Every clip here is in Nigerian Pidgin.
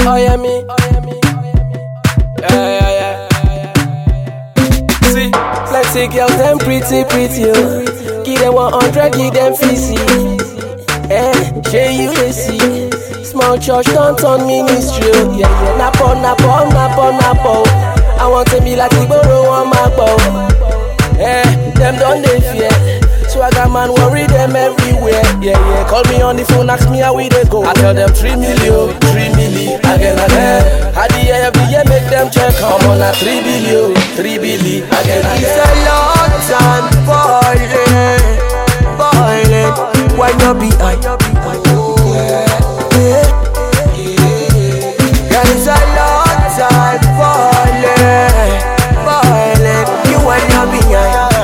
Oh yeah me. Yeah. See, plenty girls them pretty oh. Give them 100, give them 50. Share you they see. Small church don't turn ministry. Yeah. Napo. I want to be like Iboro on my bow. Them don't they fear. Swagger man worry them everywhere. Yeah. Call me on the phone, ask me how we they go. I tell them 3 million again. How the year every year make them check. I'm on a 3 billion again. It's a long time boiling. Why not be I? Girl, it's a long time boiling. You wanna be I?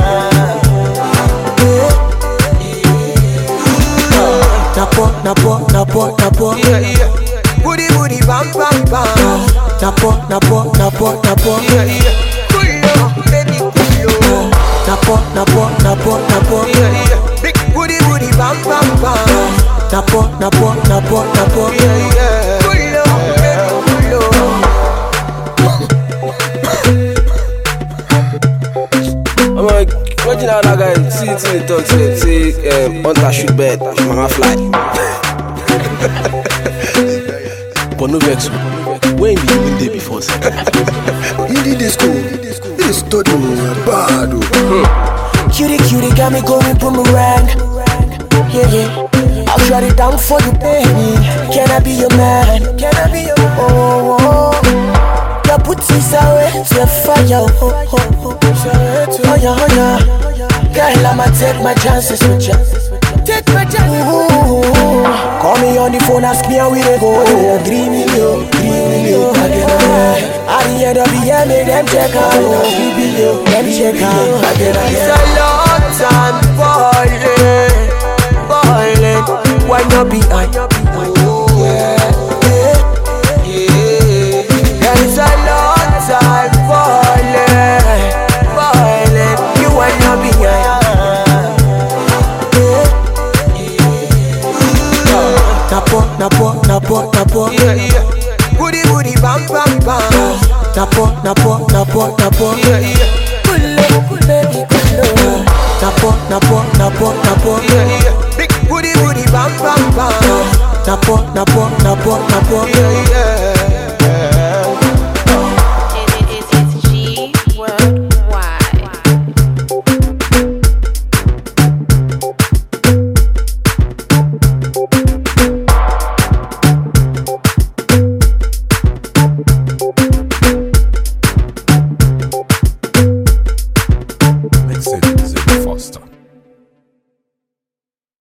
Napo. Yeah. Booty bam. Napo. Yeah. Baby, Napo. Yeah. Big booty bam. Napo. Yeah. I'm like, imagine how that guy see the talk say hunter shoot bird, mama fly. But no vex. When you been there before, sir? You did this school. This study bad. Cutie got me going boomerang. Yeah. I'll shut it down for you, baby. Can I be your man? Oh. Your booty's away to fire. Oh yeah. Girl, I'ma take my chances with you. Call me on the phone, ask me how we dey go. 3 million again. At the end of the year, make them check out. 3 billion, let me check out again. It's a long time boiling. Why not be I? Girl, it's a long time boiling. You wanna be I? Napo. Yeah. Booty bam. Napo. Yeah. Pull up, baby, pull up. Napo. Yeah. Big booty bam. Napo.